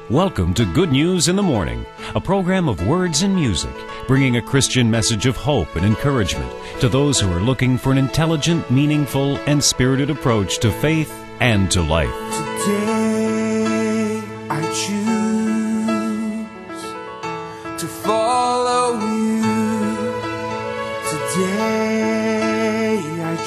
Welcome to Good News in the Morning, a program of words and music, bringing a Christian message of hope and encouragement to those who are looking for an intelligent, meaningful, and spirited approach to faith and to life. Today I choose to follow you. Today I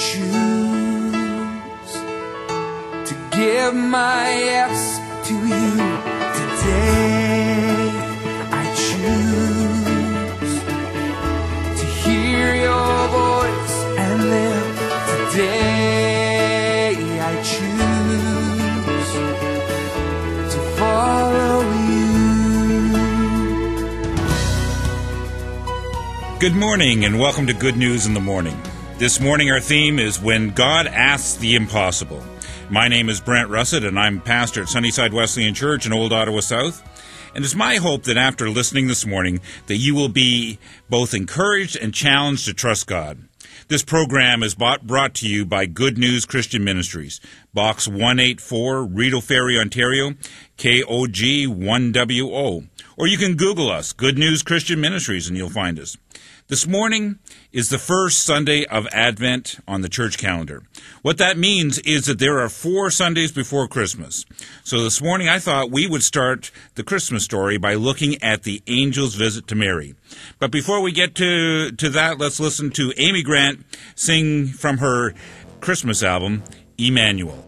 choose to give my yes to you. Today I choose to hear your voice and live. Today I choose to follow you. Good morning and welcome to Good News in the Morning. This morning our theme is When God Asks the Impossible. My name is Brent Russett, and I'm pastor at Sunnyside Wesleyan Church in Old Ottawa South. And it's my hope that after listening this morning, that you will be both encouraged and challenged to trust God. This program is brought to you by Good News Christian Ministries, Box 184, Rideau Ferry, Ontario, KOG 1WO. Or you can Google us, Good News Christian Ministries, and you'll find us. This morning is the first Sunday of Advent on the church calendar. What that means is that there are 4 Sundays before Christmas. So this morning I thought we would start the Christmas story by looking at the angel's visit to Mary. But before we get to that, let's listen to Amy Grant sing from her Christmas album, Emmanuel.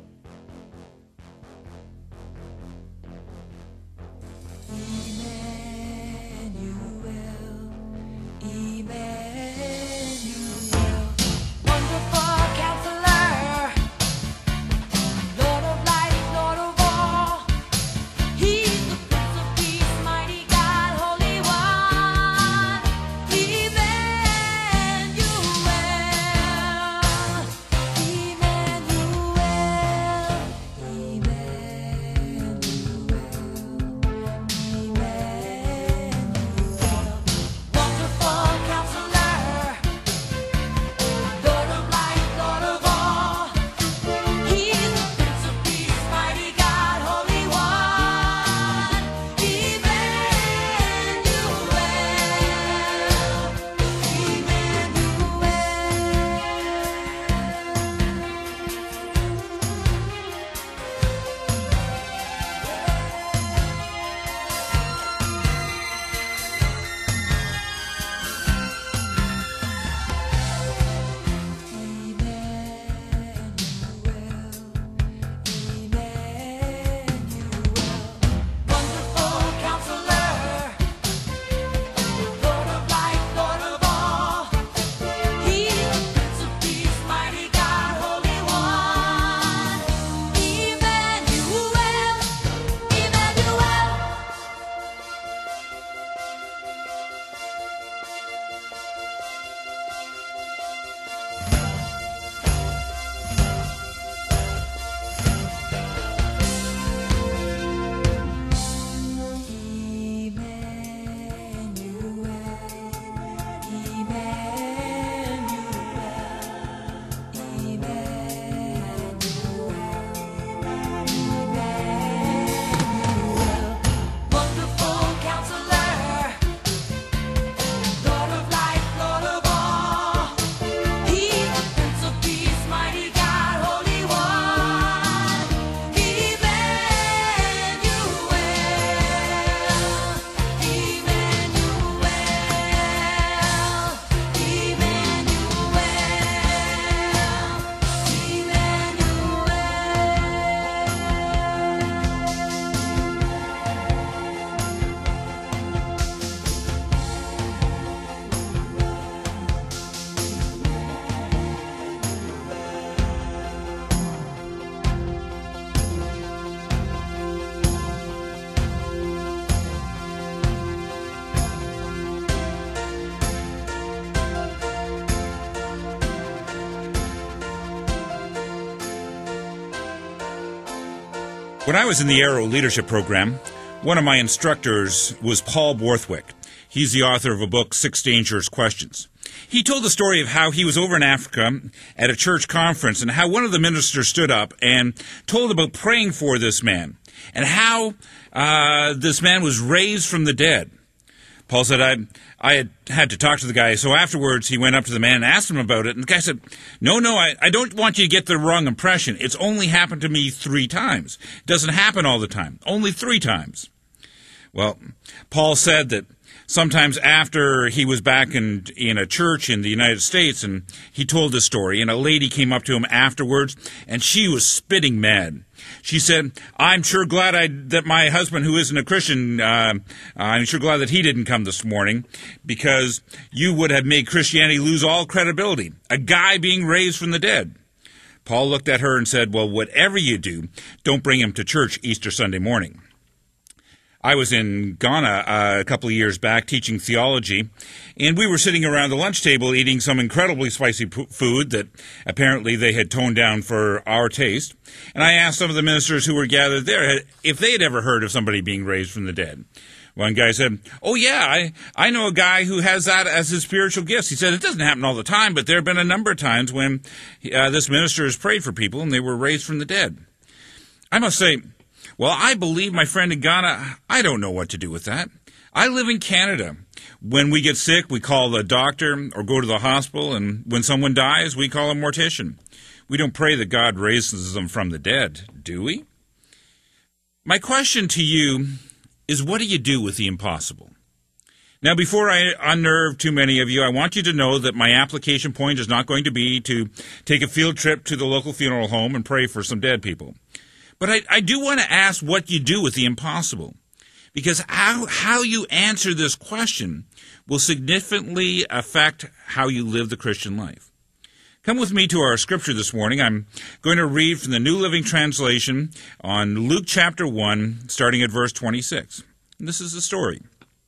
When I was in the Arrow Leadership Program, one of my instructors was Paul Borthwick. He's the author of a book, 6 Dangerous Questions. He told the story of how he was over in Africa at a church conference and how one of the ministers stood up and told about praying for this man. and how this man was raised from the dead. Paul said, I had to talk to the guy. So afterwards, he went up to the man and asked him about it. And the guy said, no, I don't want you to get the wrong impression. It's only happened to me 3 times. It doesn't happen all the time. Only 3 times. Well, Paul said that sometimes after he was back in a church in the United States, and he told this story, and a lady came up to him afterwards, and she was spitting mad. She said, I'm sure glad that my husband, who isn't a Christian, I'm sure glad that he didn't come this morning, because you would have made Christianity lose all credibility. A guy being raised from the dead. Paul looked at her and said, well, whatever you do, don't bring him to church Easter Sunday morning. I was in Ghana a couple of years back teaching theology, and we were sitting around the lunch table eating some incredibly spicy food that apparently they had toned down for our taste. And I asked some of the ministers who were gathered there if they had ever heard of somebody being raised from the dead. One guy said, oh yeah, I know a guy who has that as his spiritual gifts. He said, it doesn't happen all the time, but there have been a number of times when this minister has prayed for people and they were raised from the dead. I must say, well, I believe my friend in Ghana, I don't know what to do with that. I live in Canada. When we get sick, we call the doctor or go to the hospital, and when someone dies, we call a mortician. We don't pray that God raises them from the dead, do we? My question to you is, what do you do with the impossible? Now, before I unnerve too many of you, I want you to know that my application point is not going to be to take a field trip to the local funeral home and pray for some dead people. But I do want to ask what you do with the impossible, because how you answer this question will significantly affect how you live the Christian life. Come with me to our scripture this morning. I'm going to read from the New Living Translation on Luke chapter 1, starting at verse 26. And this is the story.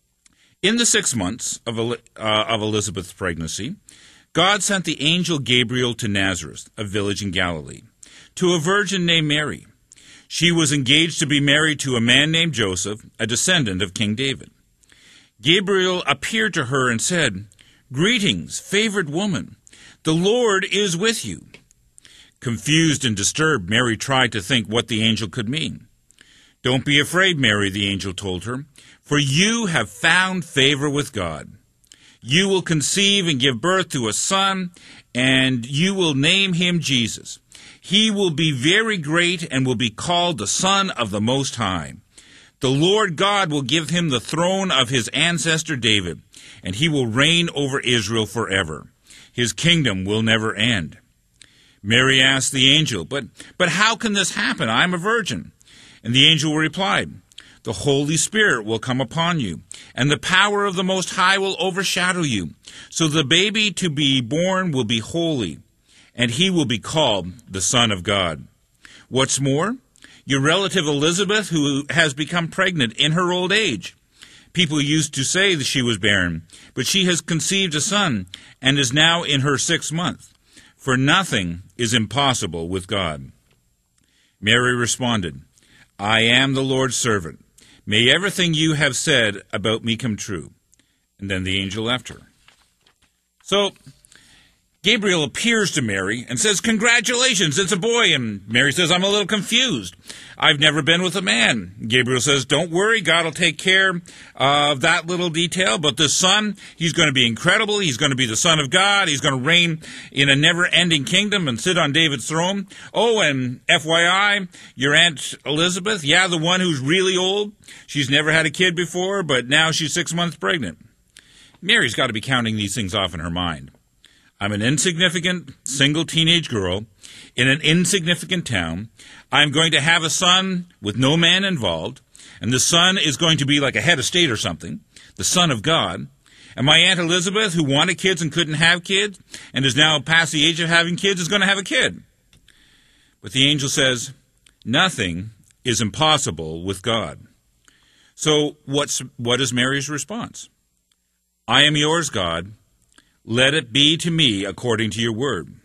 In the 6 months of Elizabeth's pregnancy, God sent the angel Gabriel to Nazareth, a village in Galilee, to a virgin named Mary. She was engaged to be married to a man named Joseph, a descendant of King David. Gabriel appeared to her and said, Greetings, favored woman, the Lord is with you. Confused and disturbed, Mary tried to think what the angel could mean. Don't be afraid, Mary, the angel told her, for you have found favor with God. You will conceive and give birth to a son, and you will name him Jesus. He will be very great and will be called the Son of the Most High. The Lord God will give him the throne of his ancestor David, and he will reign over Israel forever. His kingdom will never end. Mary asked the angel, But how can this happen? I am a virgin. And the angel replied, The Holy Spirit will come upon you, and the power of the Most High will overshadow you. So the baby to be born will be holy, and he will be called the Son of God. What's more, your relative Elizabeth, who has become pregnant in her old age. People used to say that she was barren, but she has conceived a son and is now in her 6th month. For nothing is impossible with God. Mary responded, I am the Lord's servant. May everything you have said about me come true. And then the angel left her. So Gabriel appears to Mary and says, Congratulations, it's a boy. And Mary says, I'm a little confused. I've never been with a man. Gabriel says, don't worry, God will take care of that little detail. But this son, he's going to be incredible. He's going to be the Son of God. He's going to reign in a never-ending kingdom and sit on David's throne. Oh, and FYI, your Aunt Elizabeth, the one who's really old. She's never had a kid before, but now she's 6 months pregnant. Mary's got to be counting these things off in her mind. I'm an insignificant single teenage girl in an insignificant town. I'm going to have a son with no man involved, and the son is going to be like a head of state or something, the Son of God. And my Aunt Elizabeth, who wanted kids and couldn't have kids, and is now past the age of having kids, is going to have a kid. But the angel says, nothing is impossible with God. So what is Mary's response? I am yours, God. Let it be to me according to your word.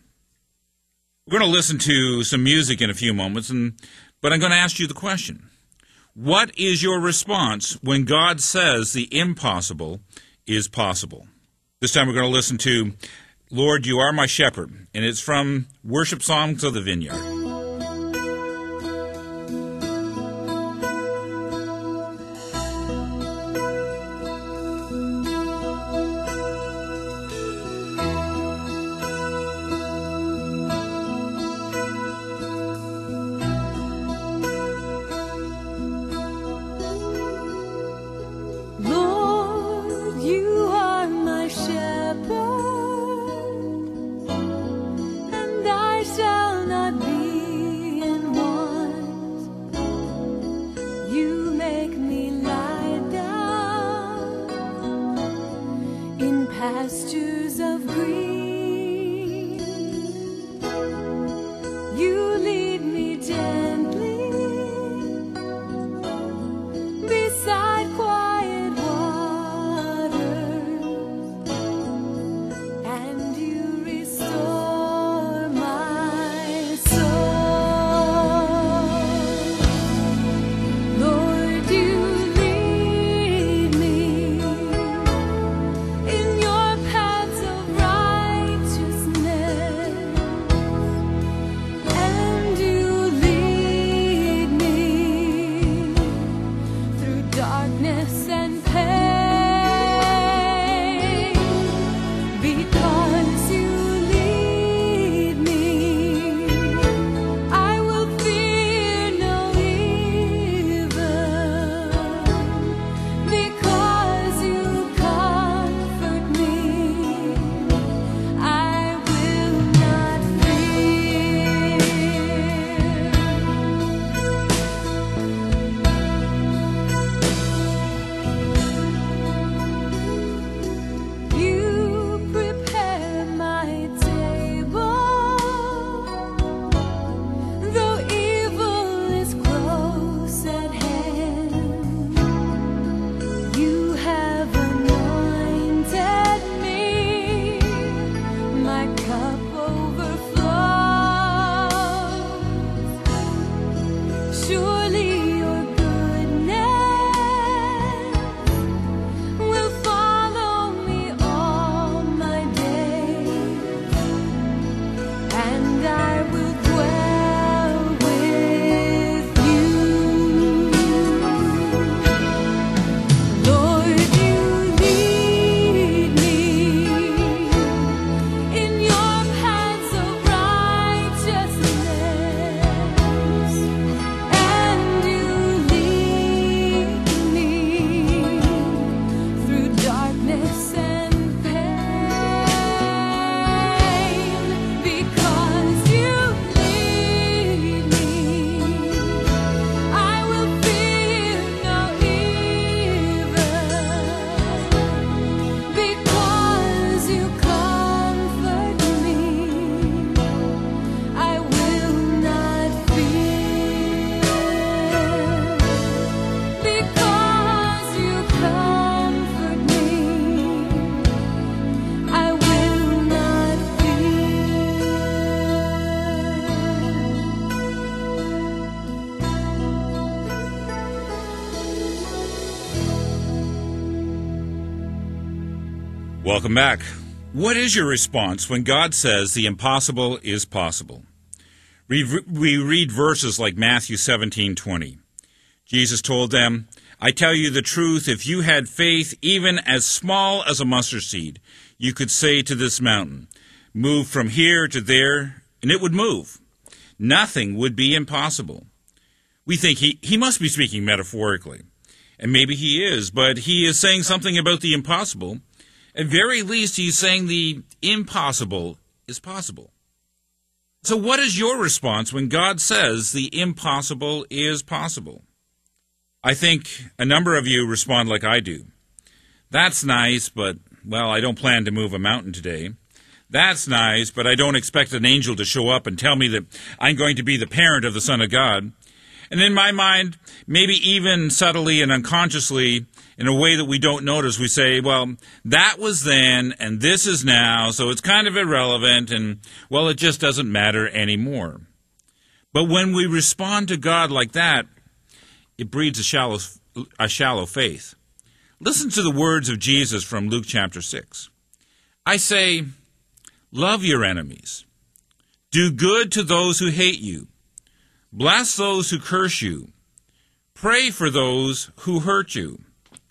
We're going to listen to some music in a few moments, but I'm going to ask you the question. What is your response when God says the impossible is possible? This time we're going to listen to Lord, You Are My Shepherd, and it's from Worship Songs of the Vineyard. make me lie down in pastures of green. You lead me gently beside quiet waters, and you restore my soul. Lord, you lead me in your paths of righteousness, and you lead me through darkness and pain. Because you lead me, I will fear no evil. Because you comfort me, I will not fear. You prepare my table, though evil is close at hand. You have anointed me, my cup overflows. Surely your goodness will follow me all my days, and I will dwell with you. Lord, you lead me in your paths of righteousness, and you lead me through darkness and pain. Because you lead me, I will fear no evil. Because you comfort me, I will not fear. Because you comfort me, I will not Welcome back. What is your response when God says the impossible is possible? We read verses like Matthew 17:20. Jesus told them, I tell you the truth, if you had faith even as small as a mustard seed, you could say to this mountain, move from here to there, and it would move. Nothing would be impossible. We think he must be speaking metaphorically. And maybe he is, but he is saying something about the impossible. At very least, he's saying the impossible is possible. So what is your response when God says the impossible is possible? I think a number of you respond like I do. That's nice, but, well, I don't plan to move a mountain today. That's nice, but I don't expect an angel to show up and tell me that I'm going to be the parent of the Son of God. And in my mind, maybe even subtly and unconsciously, in a way that we don't notice, we say, well, that was then, and this is now, so it's kind of irrelevant, and, well, it just doesn't matter anymore. But when we respond to God like that, it breeds a shallow faith. Listen to the words of Jesus from Luke chapter 6. I say, love your enemies. Do good to those who hate you. Bless those who curse you. Pray for those who hurt you.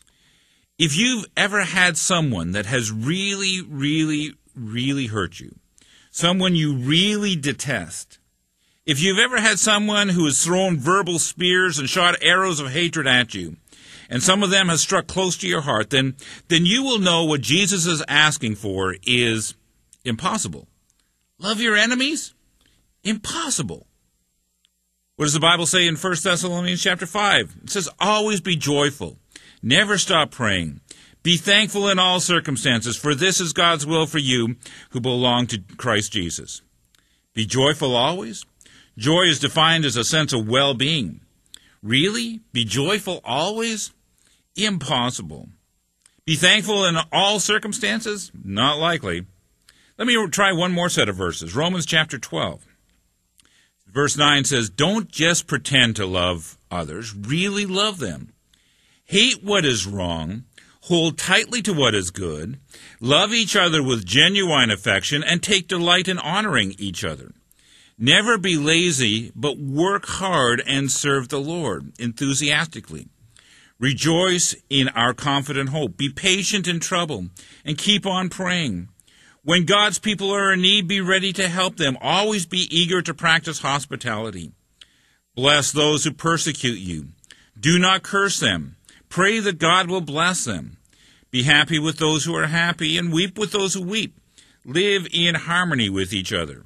If you've ever had someone that has really, really, really hurt you, someone you really detest, if you've ever had someone who has thrown verbal spears and shot arrows of hatred at you, and some of them have struck close to your heart, then you will know what Jesus is asking for is impossible. Love your enemies? Impossible. What does the Bible say in 1 Thessalonians chapter 5? It says, always be joyful. Never stop praying. Be thankful in all circumstances, for this is God's will for you who belong to Christ Jesus. Be joyful always? Joy is defined as a sense of well-being. Really? Be joyful always? Impossible. Be thankful in all circumstances? Not likely. Let me try one more set of verses. Romans chapter 12. Verse 9 says, don't just pretend to love others, really love them. Hate what is wrong, hold tightly to what is good, love each other with genuine affection, and take delight in honoring each other. Never be lazy, but work hard and serve the Lord enthusiastically. Rejoice in our confident hope. Be patient in trouble, and keep on praying. When God's people are in need, be ready to help them. Always be eager to practice hospitality. Bless those who persecute you. Do not curse them. Pray that God will bless them. Be happy with those who are happy, and weep with those who weep. Live in harmony with each other.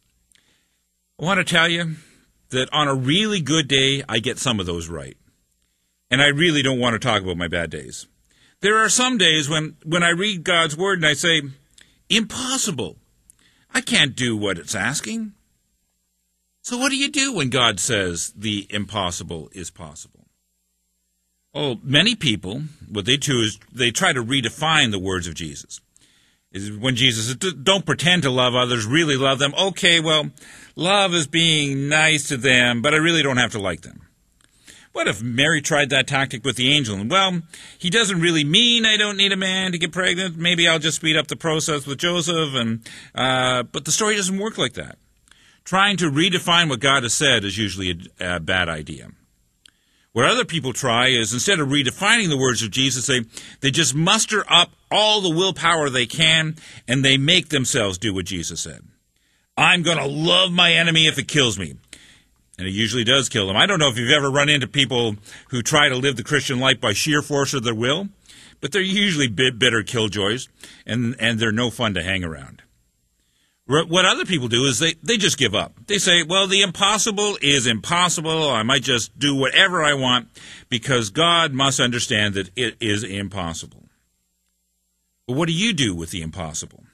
I want to tell you that on a really good day, I get some of those right. And I really don't want to talk about my bad days. There are some days when I read God's Word and I say, impossible. I can't do what it's asking. So what do you do when God says the impossible is possible? Oh, many people, what they do is they try to redefine the words of Jesus. When Jesus says, don't pretend to love others, really love them. Okay, well, love is being nice to them, but I really don't have to like them. What if Mary tried that tactic with the angel? And, well, he doesn't really mean I don't need a man to get pregnant. Maybe I'll just speed up the process with Joseph. But the story doesn't work like that. Trying to redefine what God has said is usually a bad idea. What other people try is, instead of redefining the words of Jesus, they just muster up all the willpower they can, and they make themselves do what Jesus said. I'm going to love my enemy if it kills me. And it usually does kill them. I don't know if you've ever run into people who try to live the Christian life by sheer force of their will, but they're usually bitter killjoys, and they're no fun to hang around. What other people do is they just give up. They say, well, the impossible is impossible. I might just do whatever I want because God must understand that it is impossible. But what do you do with the impossible?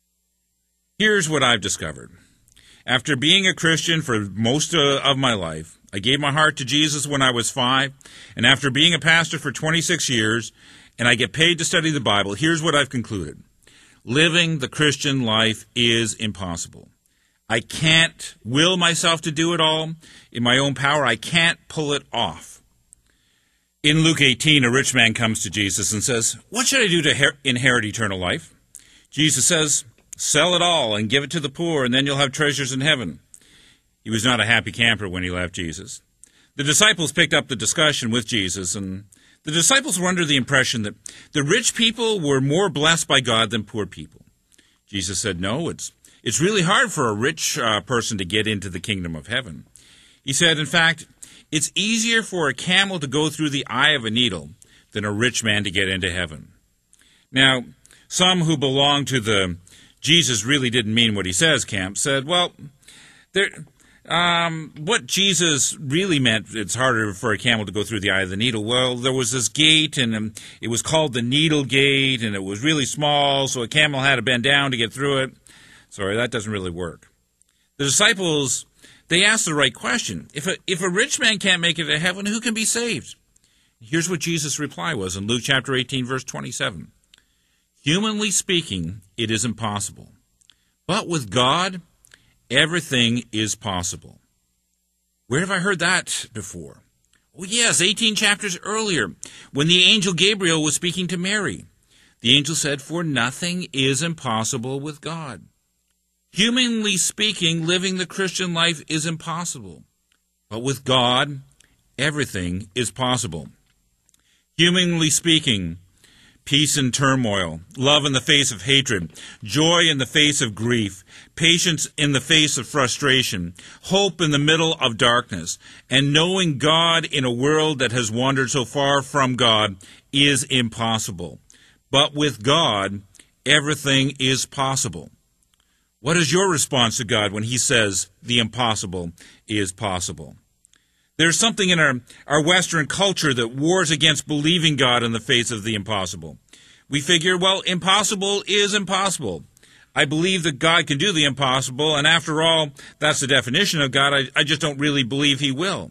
Here's what I've discovered. After being a Christian for most of my life, I gave my heart to Jesus when I was 5, and after being a pastor for 26 years, and I get paid to study the Bible, here's what I've concluded. Living the Christian life is impossible. I can't will myself to do it all in my own power. I can't pull it off. In Luke 18, a rich man comes to Jesus and says, what should I do to inherit eternal life? Jesus says, sell it all and give it to the poor, and then you'll have treasures in heaven. He was not a happy camper when he left Jesus. The disciples picked up the discussion with Jesus, and the disciples were under the impression that the rich people were more blessed by God than poor people. Jesus said, no, it's really hard for a rich person to get into the kingdom of heaven. He said, in fact, it's easier for a camel to go through the eye of a needle than a rich man to get into heaven. Now, some who belong to the Jesus really didn't mean what he says camp said, well, what Jesus really meant, it's harder for a camel to go through the eye of the needle. Well, there was this gate, and it was called the Needle Gate, and it was really small, so a camel had to bend down to get through it. Sorry, that doesn't really work. The disciples, they asked the right question. If a rich man can't make it to heaven, who can be saved? Here's what Jesus' reply was in Luke chapter 18, verse 27. Humanly speaking, it is impossible. But with God, everything is possible. Where have I heard that before? Oh yes, 18 chapters earlier, when the angel Gabriel was speaking to Mary. The angel said, for nothing is impossible with God. Humanly speaking, living the Christian life is impossible. But with God, everything is possible. Humanly speaking, peace in turmoil, love in the face of hatred, joy in the face of grief, patience in the face of frustration, hope in the middle of darkness, and knowing God in a world that has wandered so far from God is impossible. But with God, everything is possible. What is your response to God when he says the impossible is possible? There's something in our Western culture that wars against believing God in the face of the impossible. We figure, well, impossible is impossible. I believe that God can do the impossible, and after all, that's the definition of God. I just don't really believe he will.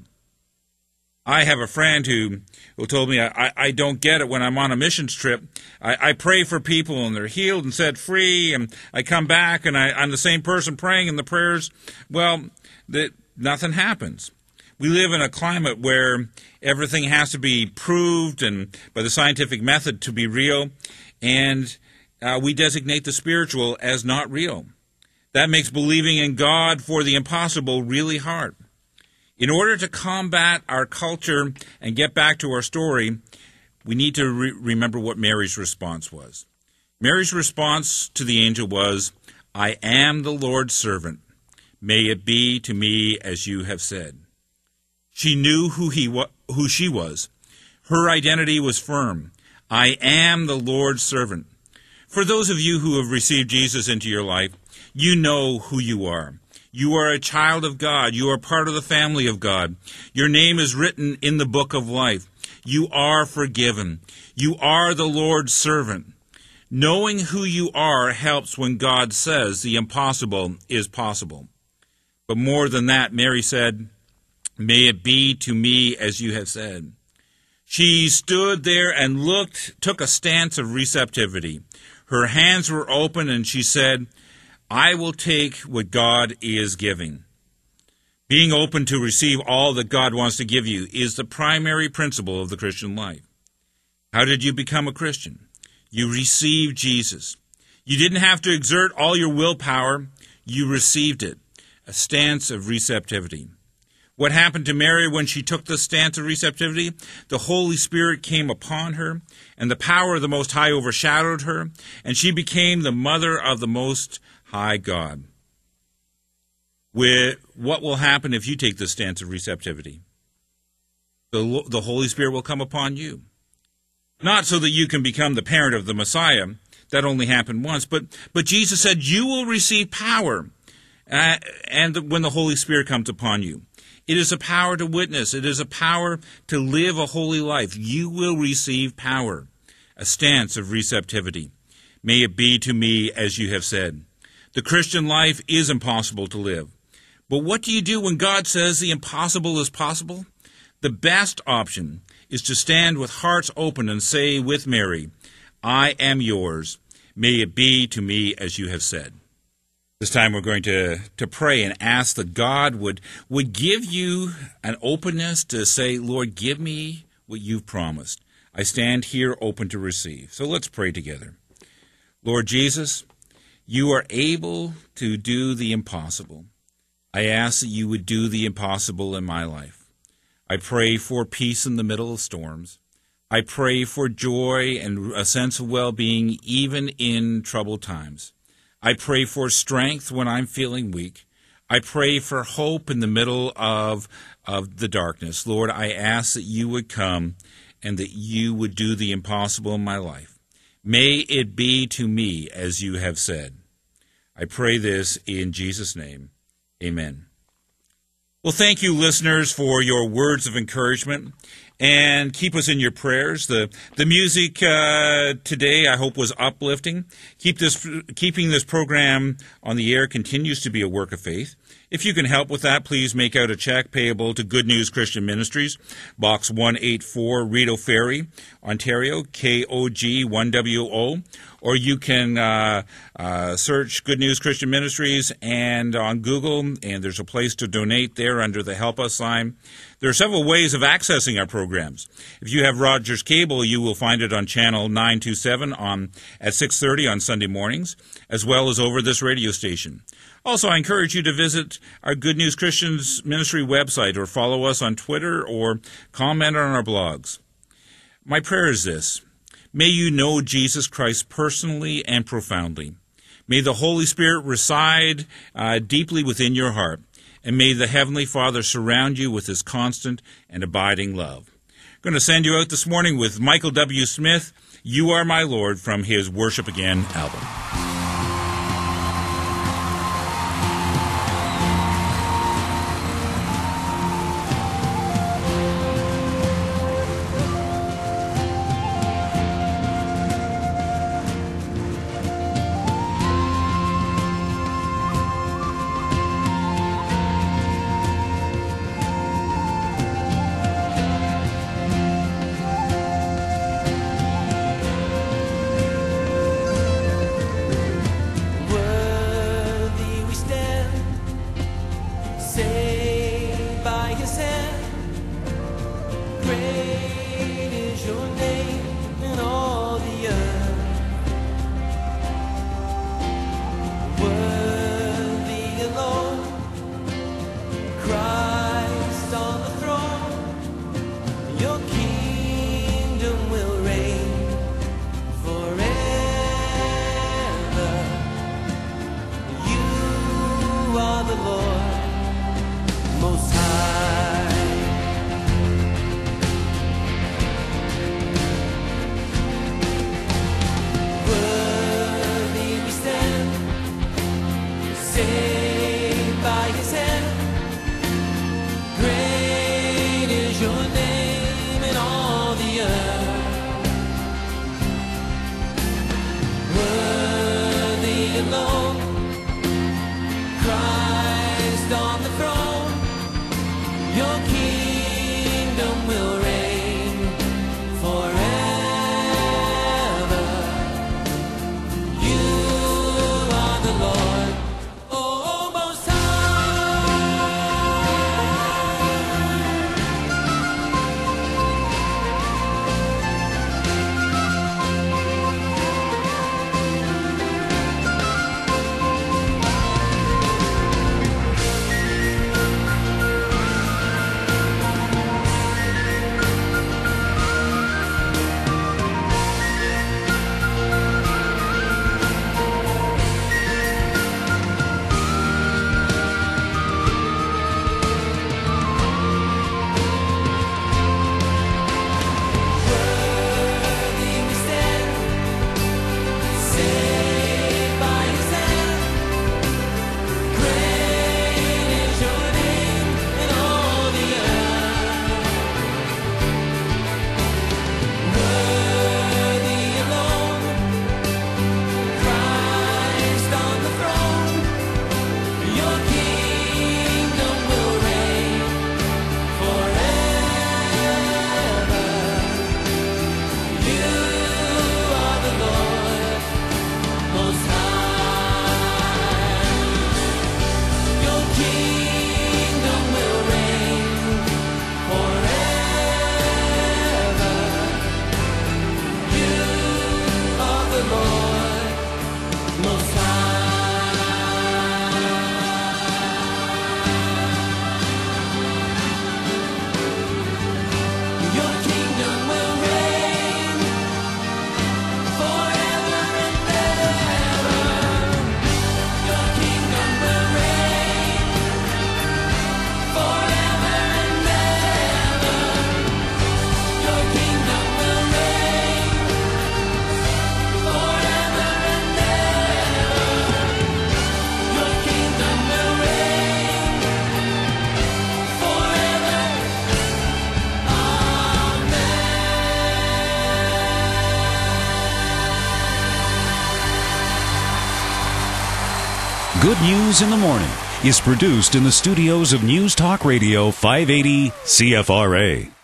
I have a friend who told me I don't get it when I'm on a missions trip. I pray for people and they're healed and set free, and I come back and I'm the same person praying in the prayers. Well, nothing happens. We live in a climate where everything has to be proved and by the scientific method to be real, and we designate the spiritual as not real. That makes believing in God for the impossible really hard. In order to combat our culture and get back to our story, we need to remember what Mary's response was. Mary's response to the angel was, "I am the Lord's servant. May it be to me as you have said." She knew who she was. Her identity was firm. I am the Lord's servant. For those of you who have received Jesus into your life, you know who you are. You are a child of God. You are part of the family of God. Your name is written in the book of life. You are forgiven. You are the Lord's servant. Knowing who you are helps when God says the impossible is possible. But more than that, Mary said, "May it be to me as you have said." She stood there and took a stance of receptivity. Her hands were open and she said, "I will take what God is giving." Being open to receive all that God wants to give you is the primary principle of the Christian life. How did you become a Christian? You received Jesus. You didn't have to exert all your willpower. You received it. A stance of receptivity. What happened to Mary when she took the stance of receptivity? The Holy Spirit came upon her, and the power of the Most High overshadowed her, and she became the mother of the Most High God. What will happen if you take the stance of receptivity? The Holy Spirit will come upon you. Not so that you can become the parent of the Messiah. That only happened once. But Jesus said, you will receive power and when the Holy Spirit comes upon you. It is a power to witness. It is a power to live a holy life. You will receive power, a stance of receptivity. May it be to me as you have said. The Christian life is impossible to live. But what do you do when God says the impossible is possible? The best option is to stand with hearts open and say with Mary, I am yours. May it be to me as you have said. This time we're going to pray and ask that God would give you an openness to say, Lord, give me what you've promised. I stand here open to receive. So let's pray together. Lord Jesus, you are able to do the impossible. I ask that you would do the impossible in my life. I pray for peace in the middle of storms. I pray for joy and a sense of well-being even in troubled times. I pray for strength when I'm feeling weak. I pray for hope in the middle of the darkness. Lord, I ask that you would come and that you would do the impossible in my life. May it be to me as you have said. I pray this in Jesus' name. Amen. Well, thank you, listeners, for your words of encouragement, and keep us in your prayers. The music today, I hope, was uplifting. Keeping this program on the air continues to be a work of faith. If you can help with that, please make out a check payable to Good News Christian Ministries, Box 184, Rideau Ferry, Ontario, KOG 1WO. Or you can search Good News Christian Ministries and on Google, and there's a place to donate there under the Help Us sign. There are several ways of accessing our programs. If you have Rogers Cable, you will find it on channel 927 at 6:30 on Sunday mornings, as well as over this radio station. Also, I encourage you to visit our Good News Christians Ministry website or follow us on Twitter or comment on our blogs. My prayer is this. May you know Jesus Christ personally and profoundly. May the Holy Spirit reside deeply within your heart. And may the Heavenly Father surround you with his constant and abiding love. I'm going to send you out this morning with Michael W. Smith, You Are My Lord, from his Worship Again album. Good News in the Morning is produced in the studios of News Talk Radio 580 CFRA.